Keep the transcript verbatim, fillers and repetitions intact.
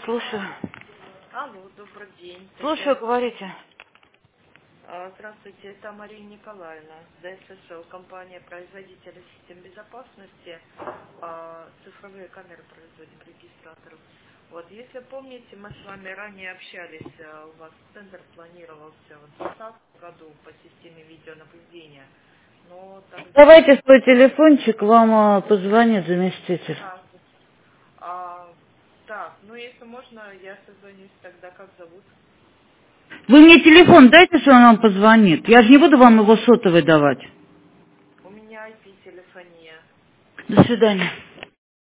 Слушаю. Алло, добрый день. Слушаю, Татьяна. говорите. А, Здравствуйте, это Мария Николаевна, ДССЛ, компания производителя систем безопасности. А, Цифровые камеры производим, регистраторов. Вот, если помните, мы с вами ранее общались, а, у вас тендер планировался вот в две тысячи двадцатом году по системе видеонаблюдения. Но тогда... Давайте свой телефончик, вам а, позвонит заместитель. А, а, так, ну если можно, я созвонюсь тогда, как зовут? Вы мне телефон дайте, что он вам позвонит. Я же не буду вам его сотовый давать. У меня ай пи-телефония. До свидания.